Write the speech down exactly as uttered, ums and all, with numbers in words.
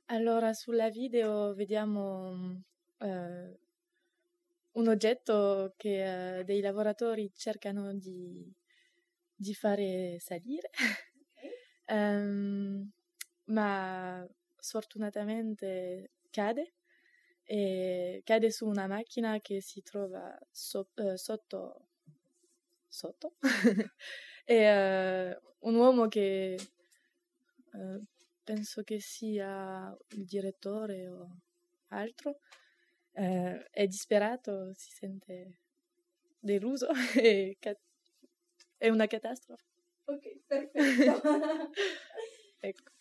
Allora, sulla video vediamo eh, un oggetto che eh, dei lavoratori cercano di, di fare salire, Ehm, ma sfortunatamente cade e cade su una macchina che si trova so- eh, sotto, sotto. e eh, un uomo che eh, penso che sia il direttore o altro, eh, è disperato, si sente deluso e ca- è una catastrofe. Ok, perfetto. Ecco.